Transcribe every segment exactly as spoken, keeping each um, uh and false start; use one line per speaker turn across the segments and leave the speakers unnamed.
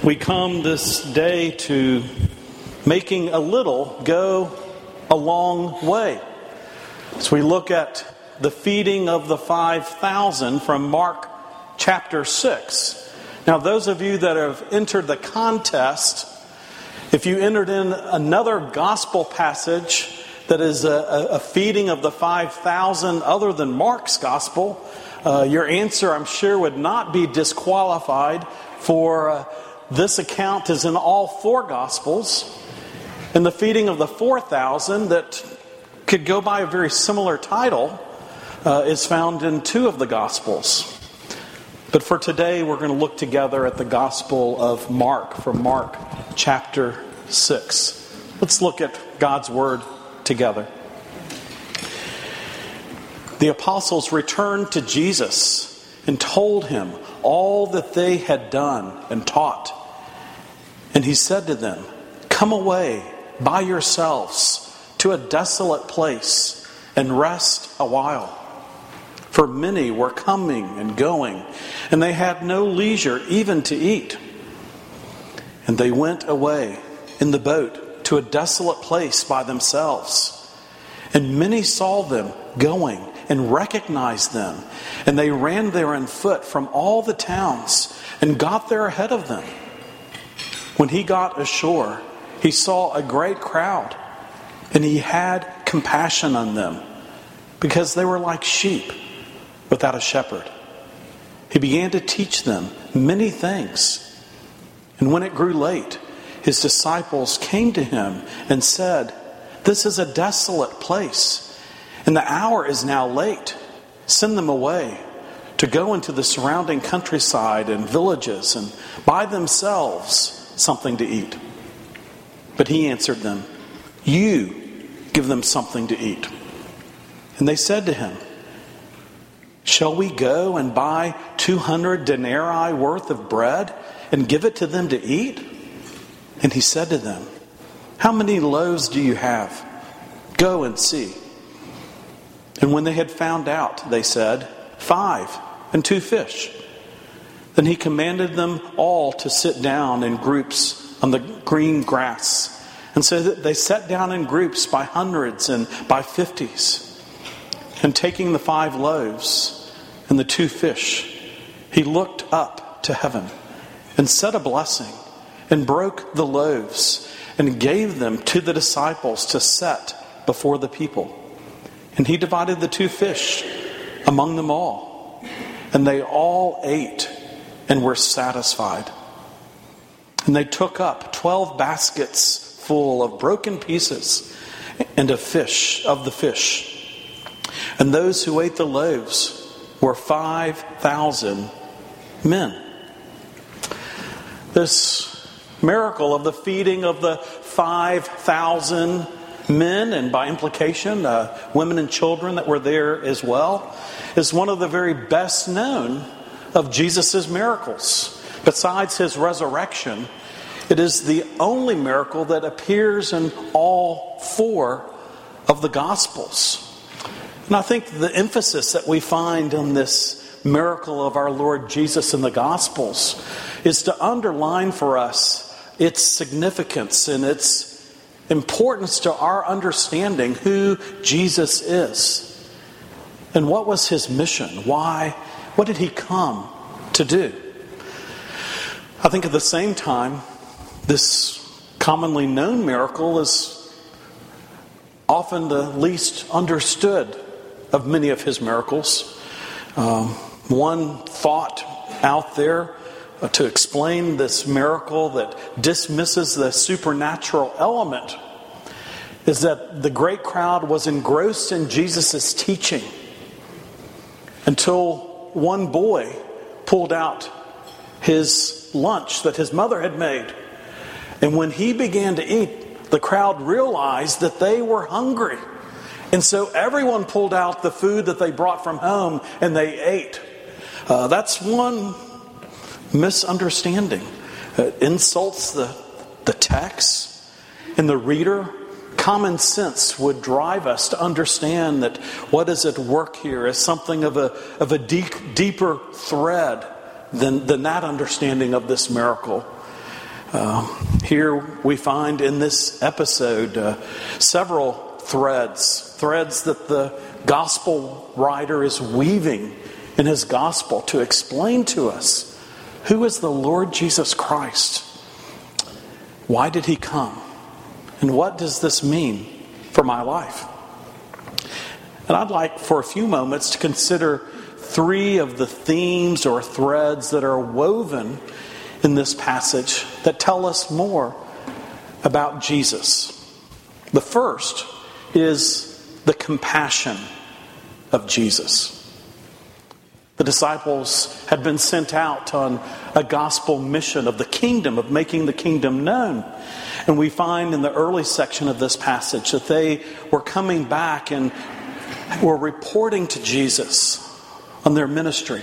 We come this day to making a little go a long way. As we look at the feeding of the five thousand from Mark chapter six. Now, those of you that have entered the contest, if you entered in another gospel passage that is a, a feeding of the five thousand other than Mark's gospel, uh, your answer, I'm sure, would not be disqualified, for uh, this account is in all four gospels. And the feeding of the four thousand, that could go by a very similar title, uh, is found in two of the gospels. But for today, we're going to look together at the Gospel of Mark, from Mark chapter six. Let's look at God's Word together. The apostles returned to Jesus and told him all that they had done and taught. And he said to them, "Come away by yourselves to a desolate place and rest a while." For many were coming and going, and they had no leisure even to eat. And they went away in the boat to a desolate place by themselves. And many saw them going and recognized them. And they ran there on foot from all the towns and got there ahead of them. When he got ashore, he saw a great crowd, and he had compassion on them, because they were like sheep without a shepherd. He began to teach them many things. And when it grew late, his disciples came to him and said, "This is a desolate place, and the hour is now late. Send them away to go into the surrounding countryside and villages and buy themselves something to eat." But he answered them, "You give them something to eat." And they said to him, "Shall we go and buy two hundred denarii worth of bread and give it to them to eat?" And he said to them, "How many loaves do you have? Go and see." And when they had found out, they said, "Five, and two fish." Then he commanded them all to sit down in groups on the green grass. And so that they sat down in groups by hundreds and by fifties. And taking the five loaves and the two fish, he looked up to heaven and said a blessing, and broke the loaves and gave them to the disciples to set before the people. And he divided the two fish among them all. And they all ate and were satisfied. And they took up twelve baskets full of broken pieces and of fish, of the fish. And those who ate the loaves were five thousand men. This miracle of the feeding of the five thousand men, and by implication, uh, women and children that were there as well, is one of the very best known of Jesus' miracles. Besides his resurrection, it is the only miracle that appears in all four of the Gospels. And I think the emphasis that we find on this miracle of our Lord Jesus in the Gospels is to underline for us its significance and its importance to our understanding who Jesus is. And what was his mission? Why? What did he come to do? I think at the same time, this commonly known miracle is often the least understood of many of his miracles. Um, one thought out there uh, to explain this miracle that dismisses the supernatural element is that the great crowd was engrossed in Jesus' teaching until one boy pulled out his lunch that his mother had made. And when he began to eat, the crowd realized that they were hungry. And so everyone pulled out the food that they brought from home and they ate. Uh, that's one misunderstanding. It insults the, the text and the reader. Common sense would drive us to understand that what is at work here is something of a, of a deep, deeper thread than, than that understanding of this miracle. Uh, here we find in this episode uh, several threads, threads that the gospel writer is weaving in his gospel to explain to us who is the Lord Jesus Christ. Why did he come? And what does this mean for my life? And I'd like for a few moments to consider three of the themes or threads that are woven in this passage that tell us more about Jesus. The first is the compassion of Jesus. The disciples had been sent out on a gospel mission of the kingdom, of making the kingdom known. And we find in the early section of this passage that they were coming back and were reporting to Jesus on their ministry.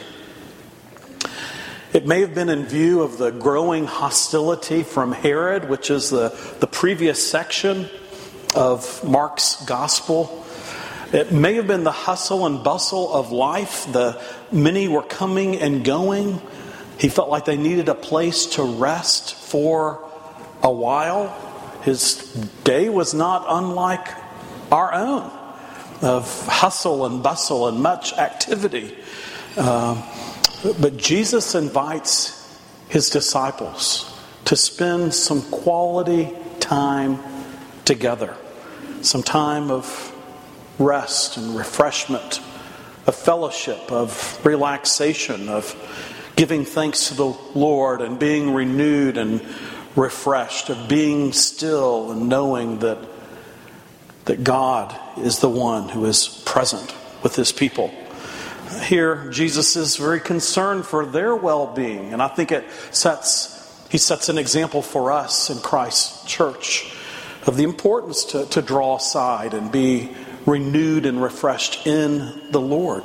It may have been in view of the growing hostility from Herod, which is the, the previous section of Mark's gospel. It may have been the hustle and bustle of life. The many were coming and going. He felt like they needed a place to rest for a while. His day was not unlike our own, of hustle and bustle and much activity. Uh, But Jesus invites his disciples to spend some quality time together. Some time of rest and refreshment, of fellowship, of relaxation, of giving thanks to the Lord and being renewed and refreshed, of being still and knowing that, that God is the one who is present with his people. Here, Jesus is very concerned for their well-being, and I think it sets he sets an example for us in Christ's church of the importance to, to draw aside and be renewed and refreshed in the Lord.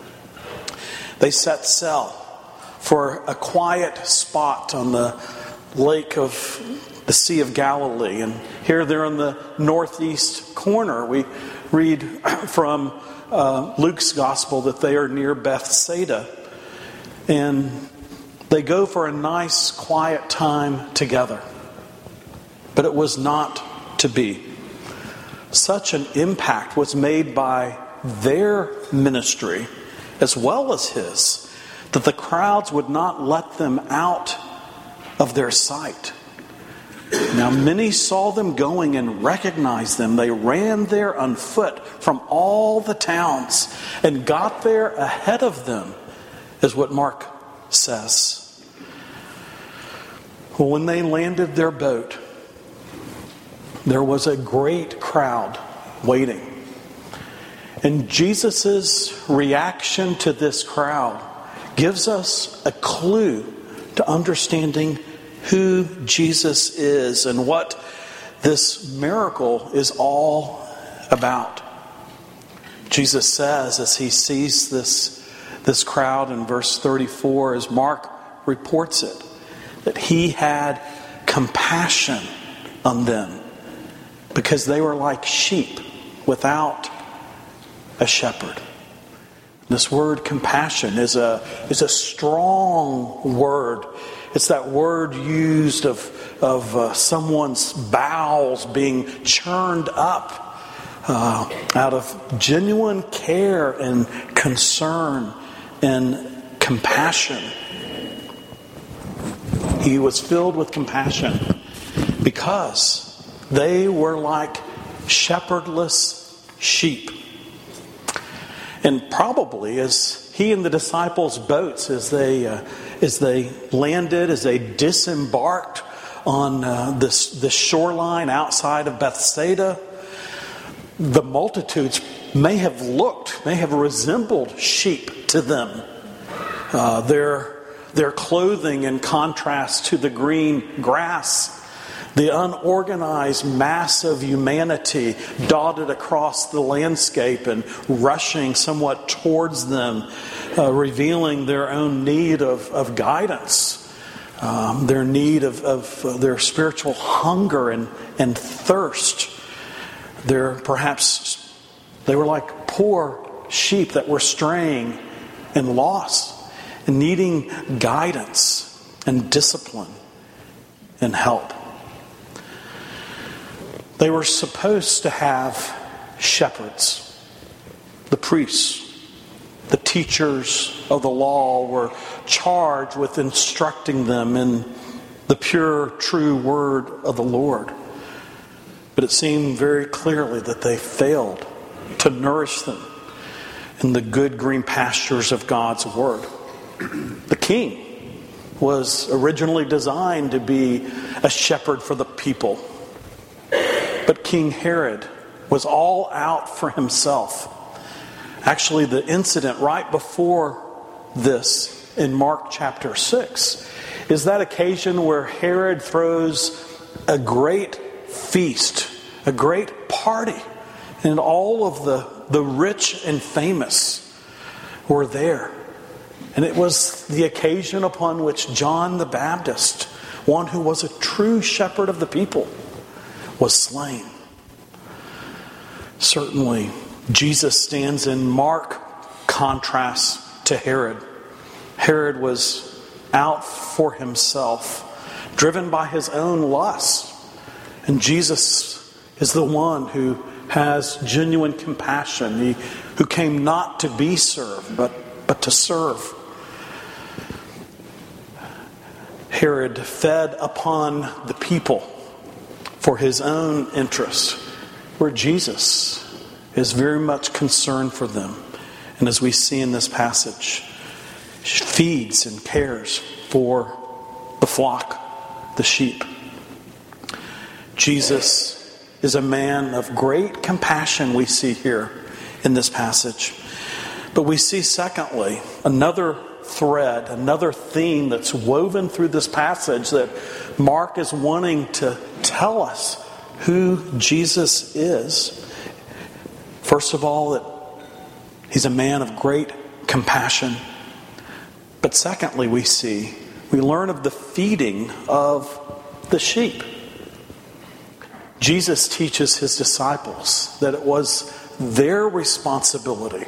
They set sail for a quiet spot on the lake of the Sea of Galilee, and here they're in the northeast corner. We read from Uh, Luke's gospel that they are near Bethsaida, and they go for a nice quiet time together. But it was not to be. Such an impact was made by their ministry as well as his that the crowds would not let them out of their sight. Now many saw them going and recognized them. They ran there on foot from all the towns and got there ahead of them, is what Mark says. Well, when they landed their boat, there was a great crowd waiting. And Jesus' reaction to this crowd gives us a clue to understanding who Jesus is and what this miracle is all about. Jesus says as he sees this, this crowd in verse thirty-four, as Mark reports it, that he had compassion on them because they were like sheep without a shepherd. This word compassion is a, is a strong word. It's that word used of, of uh, someone's bowels being churned up uh, out of genuine care and concern and compassion. He was filled with compassion because they were like shepherdless sheep. And probably as he and the disciples' boats, as they uh, as they landed, as they disembarked on uh, this this shoreline outside of Bethsaida, the multitudes may have looked, may have resembled sheep to them. Uh, their their clothing in contrast to the green grass. The unorganized mass of humanity dotted across the landscape and rushing somewhat towards them, uh, revealing their own need of, of guidance, um, their need of, of uh, their spiritual hunger and, and thirst. They're perhaps, they were like poor sheep that were straying and lost and needing guidance and discipline and help. They were supposed to have shepherds. The priests, the teachers of the law were charged with instructing them in the pure, true word of the Lord. But it seemed very clearly that they failed to nourish them in the good green pastures of God's word. The king was originally designed to be a shepherd for the people. But King Herod was all out for himself. Actually, the incident right before this in Mark chapter six is that occasion where Herod throws a great feast, a great party, and all of the, the rich and famous were there. And it was the occasion upon which John the Baptist, one who was a true shepherd of the people, was slain. Certainly, Jesus stands in marked contrast to Herod. Herod was out for himself, driven by his own lusts. And Jesus is the one who has genuine compassion, he, who came not to be served, but, but to serve. Herod fed upon the people for his own interests, where Jesus is very much concerned for them. And as we see in this passage, feeds and cares for the flock, the sheep. Jesus is a man of great compassion, we see here in this passage. But we see, secondly, another thread, another theme that's woven through this passage that Mark is wanting to tell us who Jesus is. First of all, that he's a man of great compassion. But secondly, we see, we learn of the feeding of the sheep. Jesus teaches his disciples that it was their responsibility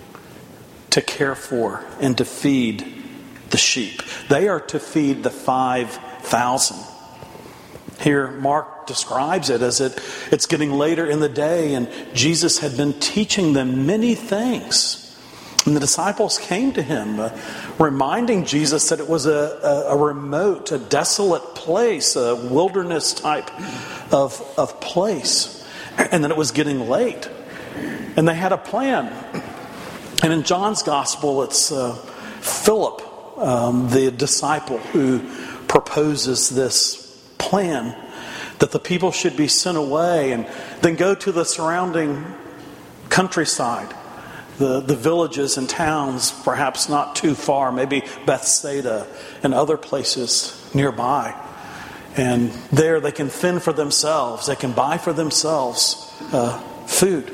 to care for and to feed the sheep. They are to feed the five thousand. Here, Mark describes it as it, it's getting later in the day, and Jesus had been teaching them many things. And the disciples came to him, uh, reminding Jesus that it was a, a, a remote, a desolate place, a wilderness type of, of place, and that it was getting late. And they had a plan. And in John's gospel, it's uh, Philip, um, the disciple, who proposes this plan that the people should be sent away and then go to the surrounding countryside, the, the villages and towns, perhaps not too far, maybe Bethsaida and other places nearby. And there they can fend for themselves. They can buy for themselves uh, food.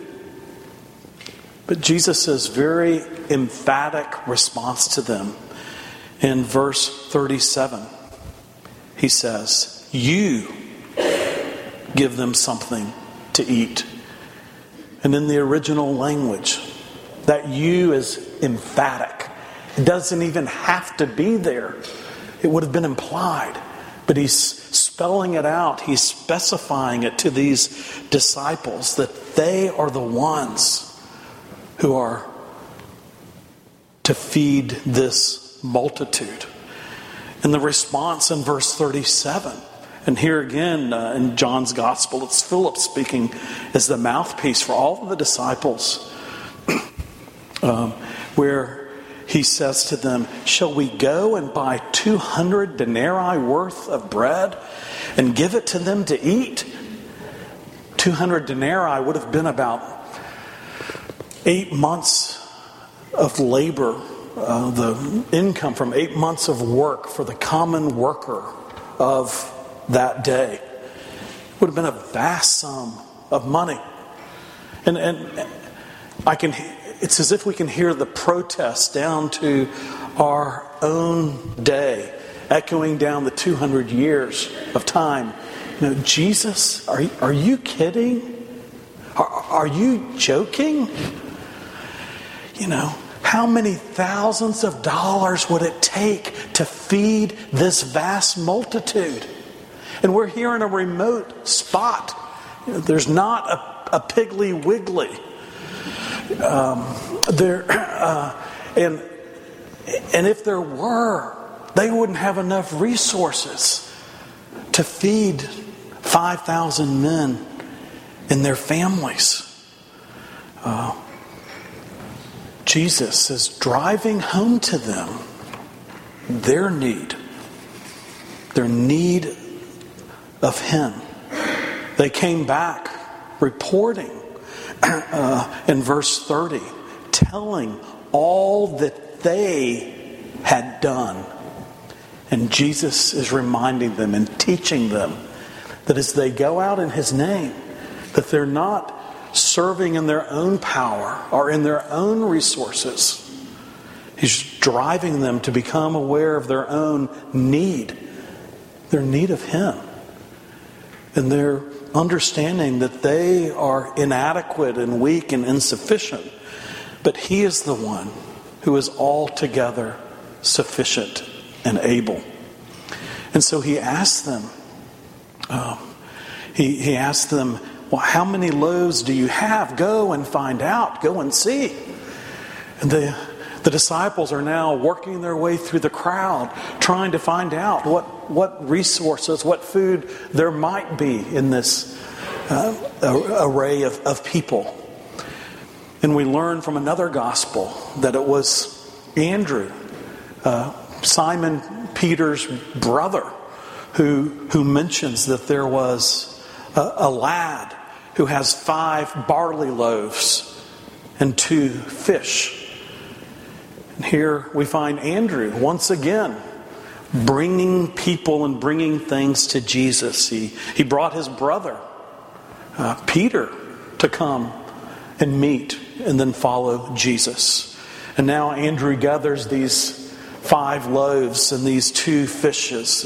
But Jesus' very emphatic response to them in verse thirty-seven, he says, "You give them something to eat." And in the original language, that "you" is emphatic. It doesn't even have to be there. It would have been implied. But he's spelling it out. He's specifying it to these disciples that they are the ones who are to feed this multitude. And the response in verse thirty-seven, and here again uh, in John's gospel, it's Philip speaking as the mouthpiece for all of the disciples, um, where he says to them, "Shall we go and buy two hundred denarii worth of bread and give it to them to eat?" two hundred denarii would have been about eight months of labor, uh, the income from eight months of work for the common worker of that day. It would have been a vast sum of money. And, and I can, it's as if we can hear the protest down to our own day, echoing down the two hundred years of time. You know, Jesus, are, are you kidding? Are, are you joking? You know, how many thousands of dollars would it take to feed this vast multitude? And we're here in a remote spot. You know, there's not a, a Piggly Wiggly. Um, there, uh, and and if there were, they wouldn't have enough resources to feed five thousand men and their families. Uh, Jesus is driving home to them their need, their need of Him. They came back reporting uh, in verse thirty, telling all that they had done. And Jesus is reminding them and teaching them that as they go out in His name, that they're not serving in their own power or in their own resources. He's driving them to become aware of their own need, their need of Him. And their understanding that they are inadequate and weak and insufficient. But He is the one who is altogether sufficient and able. And so He asked them, um, he, he asked them, well, how many loaves do you have? Go and find out. Go and see. And the, the disciples are now working their way through the crowd, trying to find out what, what resources, what food there might be in this uh, array of, of people. And we learn from another gospel that it was Andrew, uh, Simon Peter's brother, who, who mentions that there was a, a lad who has five barley loaves and two fish. And here we find Andrew once again bringing people and bringing things to Jesus. He, he brought his brother, uh, Peter, to come and meet and then follow Jesus. And now Andrew gathers these five loaves and these two fishes.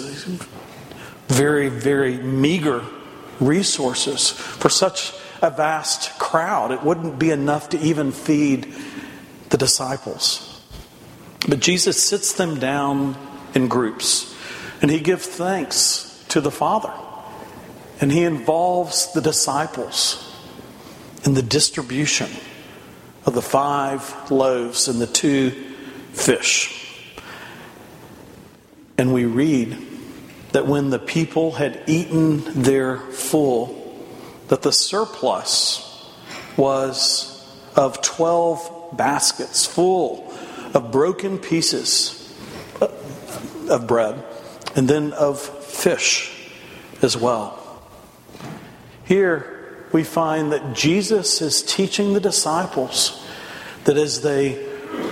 Very, very meager resources for such a vast crowd. It wouldn't be enough to even feed the disciples. But Jesus sits them down in groups and He gives thanks to the Father. And He involves the disciples in the distribution of the five loaves and the two fish. And we read that when the people had eaten their full, that the surplus was of twelve baskets full of broken pieces of bread, and then of fish as well. Here we find that Jesus is teaching the disciples that as they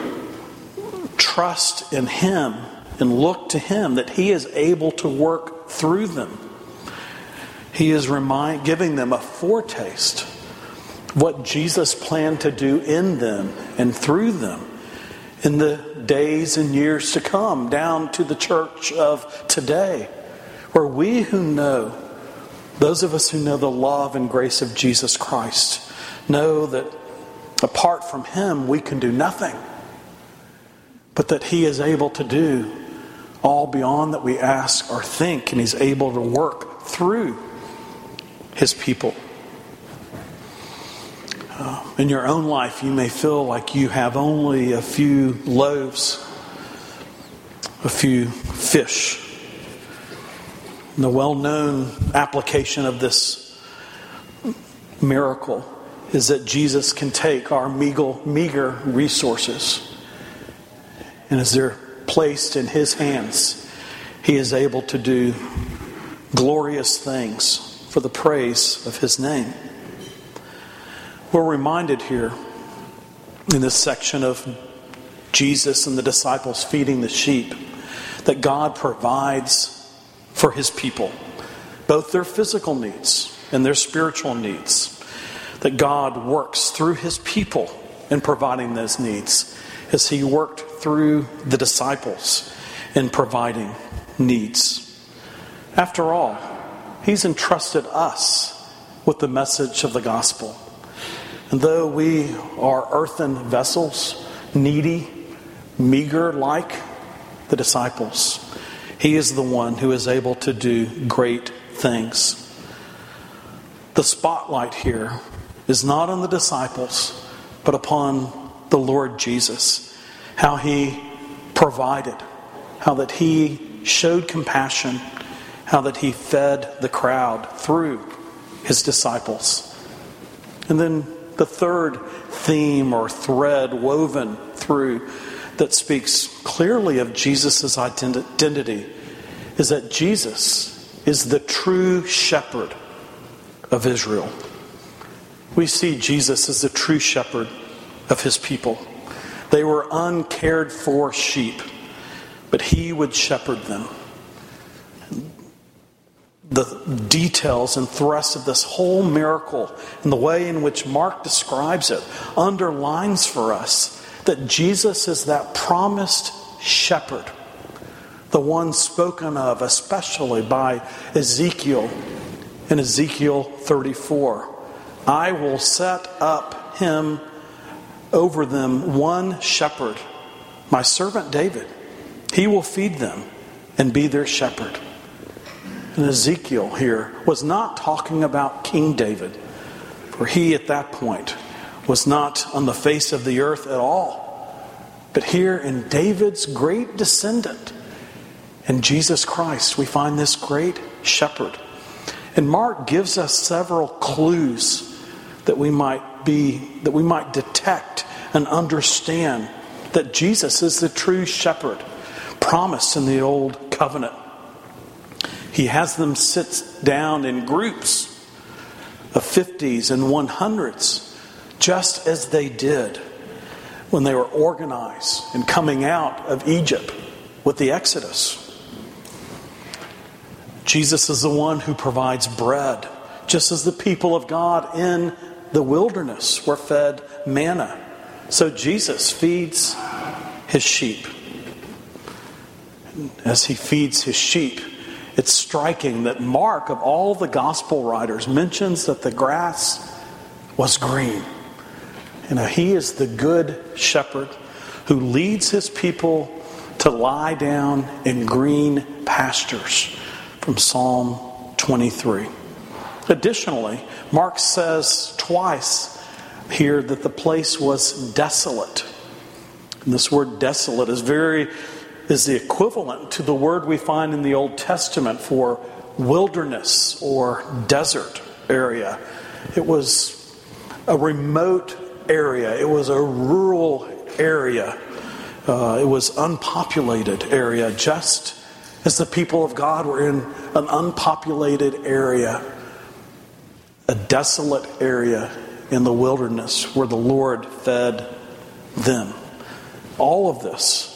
trust in Him and look to Him, that He is able to work through them. He is remind, giving them a foretaste of what Jesus planned to do in them and through them in the days and years to come, down to the church of today, where we who know, those of us who know the love and grace of Jesus Christ, know that apart from Him we can do nothing, but that He is able to do all beyond that we ask or think, and He's able to work through His people. Uh, in your own life, you may feel like you have only a few loaves, a few fish. And the well-known application of this miracle is that Jesus can take our meager, meager resources, and as they're placed in His hands, He is able to do glorious things for the praise of His name. We're reminded here in this section of Jesus and the disciples feeding the sheep that God provides for His people, both their physical needs and their spiritual needs. That God works through His people in providing those needs, as He worked through the disciples in providing needs. After all, He's entrusted us with the message of the gospel. And though we are earthen vessels, needy, meager like the disciples, He is the one who is able to do great things. The spotlight here is not on the disciples, but upon the Lord Jesus. How he provided, how that he showed compassion, how that he fed the crowd through his disciples. And then the third theme or thread woven through that speaks clearly of Jesus' identity is that Jesus is the true shepherd of Israel. We see Jesus as the true shepherd of his people. They were uncared for sheep, but he would shepherd them. The details and thrust of this whole miracle and the way in which Mark describes it underlines for us that Jesus is that promised shepherd, the one spoken of especially by Ezekiel in Ezekiel thirty-four. I will set up him over them one shepherd, my servant David. He will feed them and be their shepherd. And Ezekiel here was not talking about King David, for he at that point was not on the face of the earth at all. But here in David's great descendant, in Jesus Christ, we find this great shepherd. And Mark gives us several clues that we might be, that we might detect and understand that Jesus is the true shepherd promised in the old covenant. He has them sit down in groups of fifties and one hundreds, just as they did when they were organized and coming out of Egypt with the Exodus. Jesus is the one who provides bread, just as the people of God in the wilderness were fed manna. So Jesus feeds his sheep. As he feeds his sheep, it's striking that Mark, of all the gospel writers, mentions that the grass was green. You know, he is the good shepherd who leads his people to lie down in green pastures, from Psalm twenty-three. Additionally, Mark says twice here that the place was desolate. And this word desolate is very is the equivalent to the word we find in the Old Testament for wilderness or desert area. It was a remote area. It was a rural area. Uh, it was unpopulated area, just as the people of God were in an unpopulated area, a desolate area in the wilderness where the Lord fed them. All of this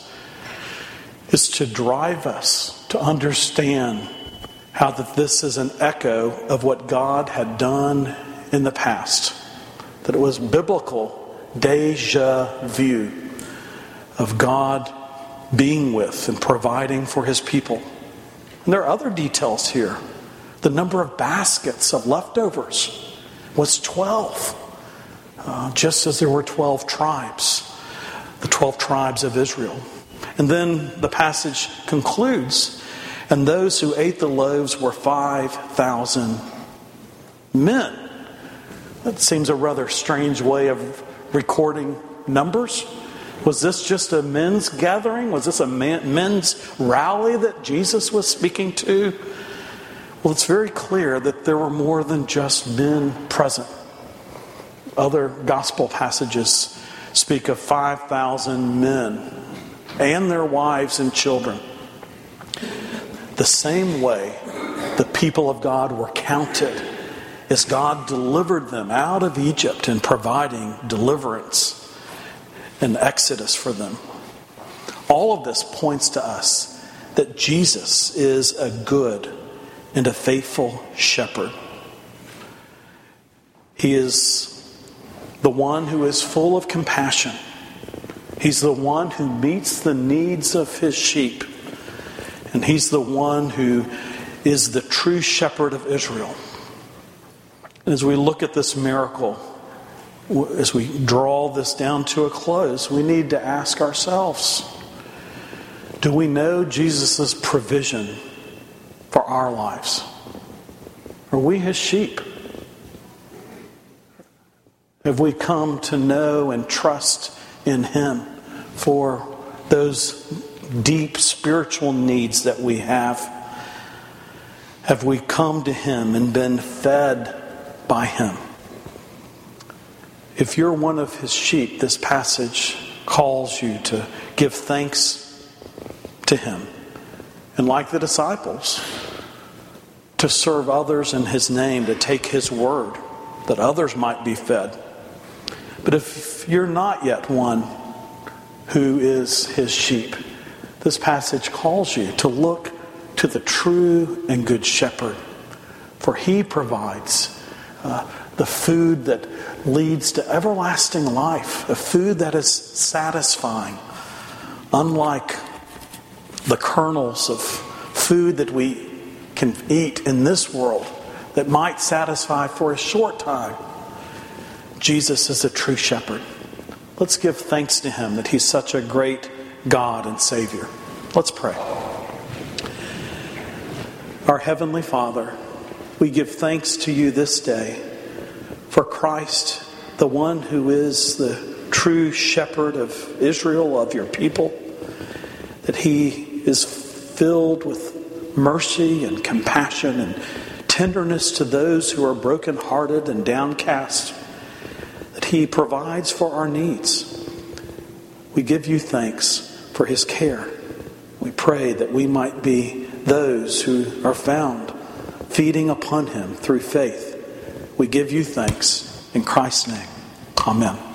is to drive us to understand how that this is an echo of what God had done in the past. That it was biblical deja vu of God being with and providing for his people. And there are other details here. The number of baskets of leftovers was twelve. Uh, just as there were twelve tribes. The twelve tribes of Israel. And then the passage concludes, and those who ate the loaves were five thousand men. That seems a rather strange way of recording numbers. Was this just a men's gathering? Was this a man, men's rally that Jesus was speaking to? Well, it's very clear that there were more than just men present. Other gospel passages speak of five thousand men and their wives and children. The same way the people of God were counted as God delivered them out of Egypt and providing deliverance and exodus for them. All of this points to us that Jesus is a good and a faithful shepherd. He is the one who is full of compassion. He's the one who meets the needs of his sheep. And he's the one who is the true shepherd of Israel. And as we look at this miracle, as we draw this down to a close, we need to ask ourselves, do we know Jesus' provision for our lives? Are we his sheep? Have we come to know and trust in him for those deep spiritual needs that we have? Have we come to him and been fed by him? If you're one of his sheep, this passage calls you to give thanks to him. And like the disciples, to serve others in his name, to take his word, that others might be fed. But if you're not yet one who is his sheep, this passage calls you to look to the true and good shepherd. For he provides uh, the food that leads to everlasting life, a food that is satisfying, unlike the kernels of food that we can eat in this world that might satisfy for a short time. Jesus is a true shepherd. Let's give thanks to him that he's such a great God and Savior. Let's pray. Our Heavenly Father, we give thanks to you this day for Christ, the one who is the true shepherd of Israel, of your people, that he is filled with mercy and compassion and tenderness to those who are brokenhearted and downcast, that he provides for our needs. We give you thanks for his care. We pray that we might be those who are found feeding upon him through faith. We give you thanks in Christ's name. Amen.